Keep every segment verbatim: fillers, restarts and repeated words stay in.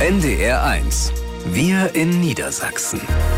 N D R eins. Wir in Niedersachsen.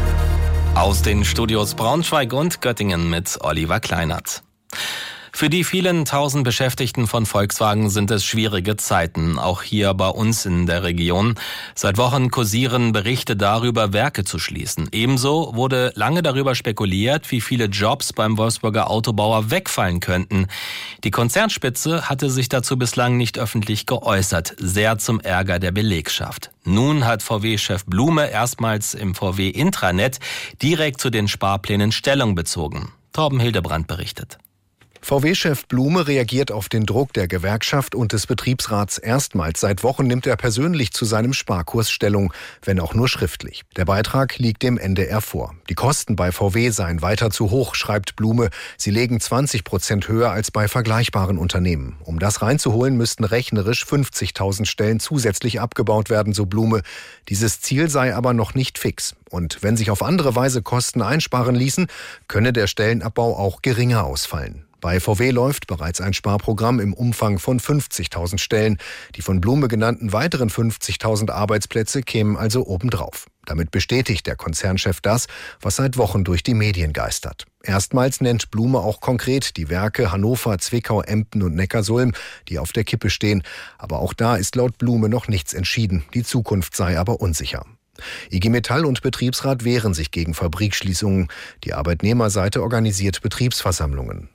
Aus den Studios Braunschweig und Göttingen mit Oliver Kleinert. Für die vielen tausend Beschäftigten von Volkswagen sind es schwierige Zeiten, auch hier bei uns in der Region. Seit Wochen kursieren Berichte darüber, Werke zu schließen. Ebenso wurde lange darüber spekuliert, wie viele Jobs beim Wolfsburger Autobauer wegfallen könnten. Die Konzernspitze hatte sich dazu bislang nicht öffentlich geäußert, sehr zum Ärger der Belegschaft. Nun hat V W-Chef Blume erstmals im V W-Intranet direkt zu den Sparplänen Stellung bezogen. Torben Hildebrand berichtet. V W-Chef Blume reagiert auf den Druck der Gewerkschaft und des Betriebsrats. Erstmals seit Wochen nimmt er persönlich zu seinem Sparkurs Stellung, wenn auch nur schriftlich. Der Beitrag liegt dem N D R vor. Die Kosten bei V W seien weiter zu hoch, schreibt Blume. Sie legen zwanzig Prozent höher als bei vergleichbaren Unternehmen. Um das reinzuholen, müssten rechnerisch fünfzigtausend Stellen zusätzlich abgebaut werden, so Blume. Dieses Ziel sei aber noch nicht fix. Und wenn sich auf andere Weise Kosten einsparen ließen, könne der Stellenabbau auch geringer ausfallen. Bei V W läuft bereits ein Sparprogramm im Umfang von fünfzigtausend Stellen. Die von Blume genannten weiteren fünfzigtausend Arbeitsplätze kämen also obendrauf. Damit bestätigt der Konzernchef das, was seit Wochen durch die Medien geistert. Erstmals nennt Blume auch konkret die Werke Hannover, Zwickau, Emden und Neckarsulm, die auf der Kippe stehen. Aber auch da ist laut Blume noch nichts entschieden. Die Zukunft sei aber unsicher. I G Metall und Betriebsrat wehren sich gegen Fabrikschließungen. Die Arbeitnehmerseite organisiert Betriebsversammlungen.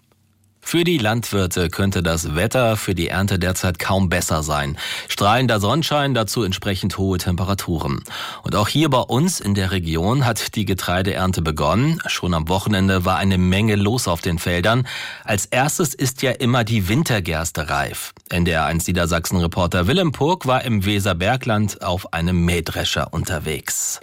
Für die Landwirte könnte das Wetter für die Ernte derzeit kaum besser sein. Strahlender Sonnenschein, dazu entsprechend hohe Temperaturen. Und auch hier bei uns in der Region hat die Getreideernte begonnen. Schon am Wochenende war eine Menge los auf den Feldern. Als erstes ist ja immer die Wintergerste reif. N D R eins Niedersachsen-Reporter Willem Purk war im Weserbergland auf einem Mähdrescher unterwegs.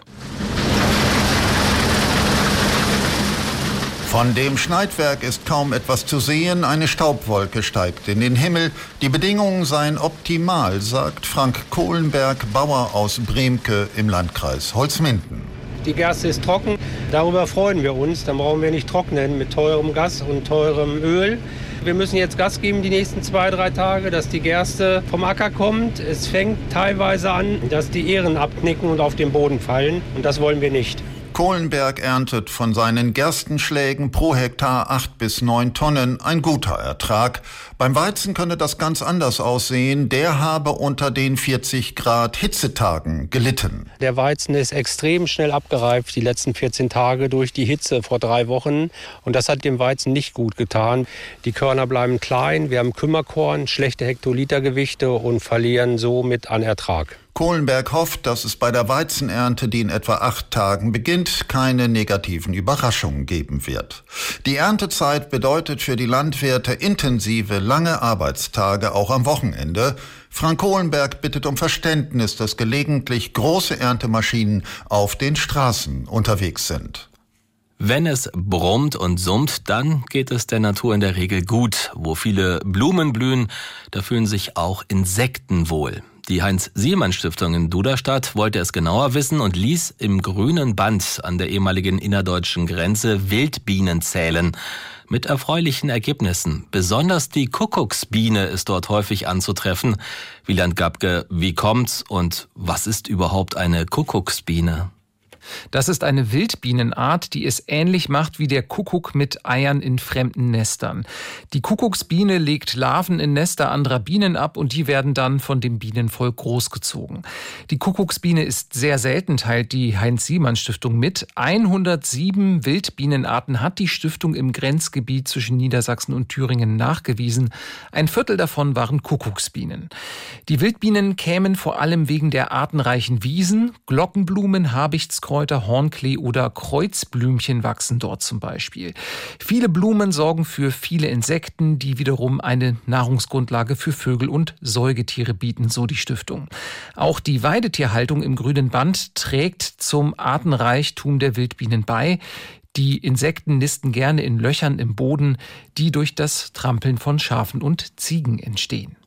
Von dem Schneidwerk ist kaum etwas zu sehen, eine Staubwolke steigt in den Himmel. Die Bedingungen seien optimal, sagt Frank Kohlenberg, Bauer aus Bremke im Landkreis Holzminden. Die Gerste ist trocken, darüber freuen wir uns. Dann brauchen wir nicht trocknen mit teurem Gas und teurem Öl. Wir müssen jetzt Gas geben die nächsten zwei, drei Tage, dass die Gerste vom Acker kommt. Es fängt teilweise an, dass die Ähren abknicken und auf den Boden fallen. Und das wollen wir nicht. Kohlenberg erntet von seinen Gerstenschlägen pro Hektar acht bis neun Tonnen, ein guter Ertrag. Beim Weizen könne das ganz anders aussehen. Der habe unter den vierzig Grad Hitzetagen gelitten. Der Weizen ist extrem schnell abgereift die letzten vierzehn Tage durch die Hitze vor drei Wochen. Und das hat dem Weizen nicht gut getan. Die Körner bleiben klein, wir haben Kümmerkorn, schlechte Hektolitergewichte und verlieren somit an Ertrag. Kohlenberg hofft, dass es bei der Weizenernte, die in etwa acht Tagen beginnt, keine negativen Überraschungen geben wird. Die Erntezeit bedeutet für die Landwirte intensive, lange Arbeitstage, auch am Wochenende. Frank Kohlenberg bittet um Verständnis, dass gelegentlich große Erntemaschinen auf den Straßen unterwegs sind. Wenn es brummt und summt, dann geht es der Natur in der Regel gut. Wo viele Blumen blühen, da fühlen sich auch Insekten wohl. Die Heinz-Sielmann-Stiftung in Duderstadt wollte es genauer wissen und ließ im grünen Band an der ehemaligen innerdeutschen Grenze Wildbienen zählen. Mit erfreulichen Ergebnissen. Besonders die Kuckucksbiene ist dort häufig anzutreffen. Wieland Gabke, wie kommt's und was ist überhaupt eine Kuckucksbiene? Das ist eine Wildbienenart, die es ähnlich macht wie der Kuckuck mit Eiern in fremden Nestern. Die Kuckucksbiene legt Larven in Nester anderer Bienen ab und die werden dann von dem Bienenvolk großgezogen. Die Kuckucksbiene ist sehr selten, teilt die Heinz-Sielmann-Stiftung mit. hundertsieben Wildbienenarten hat die Stiftung im Grenzgebiet zwischen Niedersachsen und Thüringen nachgewiesen. Ein Viertel davon waren Kuckucksbienen. Die Wildbienen kämen vor allem wegen der artenreichen Wiesen, Glockenblumen, Habichtskräuter, Hornklee oder Kreuzblümchen wachsen dort zum Beispiel. Viele Blumen sorgen für viele Insekten, die wiederum eine Nahrungsgrundlage für Vögel und Säugetiere bieten, so die Stiftung. Auch die Weidetierhaltung im grünen Band trägt zum Artenreichtum der Wildbienen bei. Die Insekten nisten gerne in Löchern im Boden, die durch das Trampeln von Schafen und Ziegen entstehen.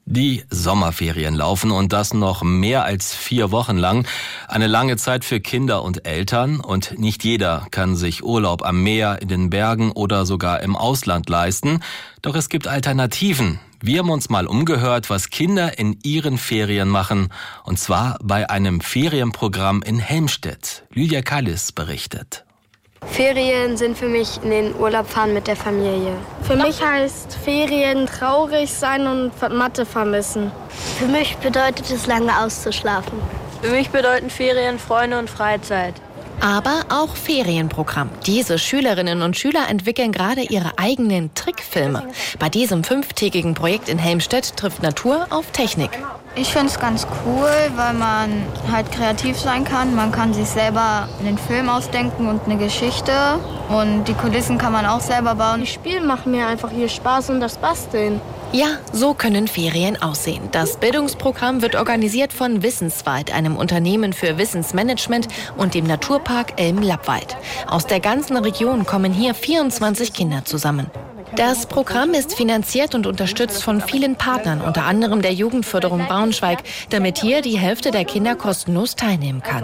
Die Sommerferien laufen und das noch mehr als vier Wochen lang. Eine lange Zeit für Kinder und Eltern und nicht jeder kann sich Urlaub am Meer, in den Bergen oder sogar im Ausland leisten. Doch es gibt Alternativen. Wir haben uns mal umgehört, was Kinder in ihren Ferien machen, und zwar bei einem Ferienprogramm in Helmstedt. Lydia Kallis berichtet. Ferien sind für mich in den Urlaub fahren mit der Familie. Für mich heißt Ferien traurig sein und Mathe vermissen. Für mich bedeutet es, lange auszuschlafen. Für mich bedeuten Ferien Freunde und Freizeit. Aber auch Ferienprogramm. Diese Schülerinnen und Schüler entwickeln gerade ihre eigenen Trickfilme. Bei diesem fünftägigen Projekt in Helmstedt trifft Natur auf Technik. Ich finde es ganz cool, weil man halt kreativ sein kann. Man kann sich selber einen Film ausdenken und eine Geschichte. Und die Kulissen kann man auch selber bauen. Die Spiele machen mir einfach hier Spaß und das Basteln. Ja, so können Ferien aussehen. Das Bildungsprogramm wird organisiert von Wissenswald, einem Unternehmen für Wissensmanagement, und dem Naturpark Elm-Lappwald. Aus der ganzen Region kommen hier vierundzwanzig Kinder zusammen. Das Programm ist finanziert und unterstützt von vielen Partnern, unter anderem der Jugendförderung Braunschweig, damit hier die Hälfte der Kinder kostenlos teilnehmen kann.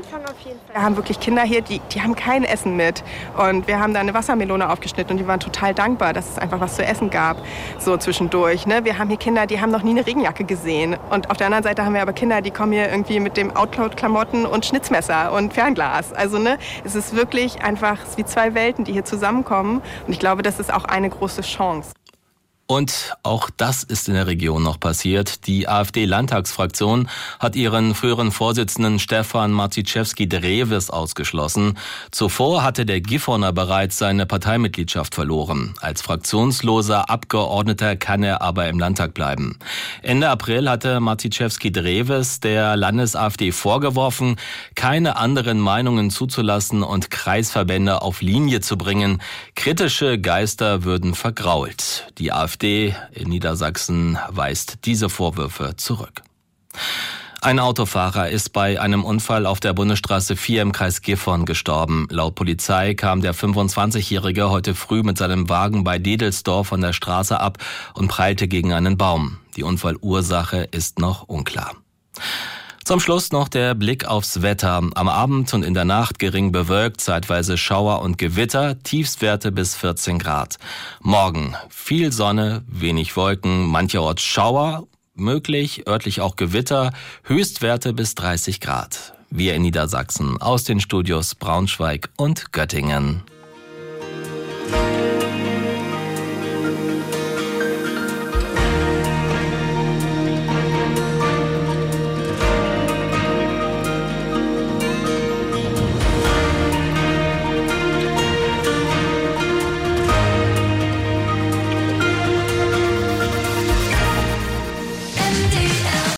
Wir haben wirklich Kinder hier, die, die haben kein Essen mit. Und wir haben da eine Wassermelone aufgeschnitten und die waren total dankbar, dass es einfach was zu essen gab, so zwischendurch. Ne? Wir haben hier Kinder, die haben noch nie eine Regenjacke gesehen. Und auf der anderen Seite haben wir aber Kinder, die kommen hier irgendwie mit dem Outload-Klamotten und Schnitzmesser und Fernglas. Also ne, es ist wirklich einfach wie zwei Welten, die hier zusammenkommen. Und ich glaube, das ist auch eine große Chance. Und auch das ist in der Region noch passiert. Die AfD-Landtagsfraktion hat ihren früheren Vorsitzenden Stefan Marciszewski-Drewes ausgeschlossen. Zuvor hatte der Gifhorner bereits seine Parteimitgliedschaft verloren. Als fraktionsloser Abgeordneter kann er aber im Landtag bleiben. Ende April hatte Marciszewski-Drewes der Landes-AfD vorgeworfen, keine anderen Meinungen zuzulassen und Kreisverbände auf Linie zu bringen. Kritische Geister würden vergrault. Die AfD in Niedersachsen weist diese Vorwürfe zurück. Ein Autofahrer ist bei einem Unfall auf der Bundesstraße vier im Kreis Gifhorn gestorben. Laut Polizei kam der fünfundzwanzigjährige heute früh mit seinem Wagen bei Dedelsdorf von der Straße ab und prallte gegen einen Baum. Die Unfallursache ist noch unklar. Zum Schluss noch der Blick aufs Wetter. Am Abend und in der Nacht gering bewölkt, zeitweise Schauer und Gewitter, Tiefstwerte bis vierzehn Grad. Morgen viel Sonne, wenig Wolken, mancherorts Schauer, möglich, örtlich auch Gewitter, Höchstwerte bis dreißig Grad. Wir in Niedersachsen aus den Studios Braunschweig und Göttingen.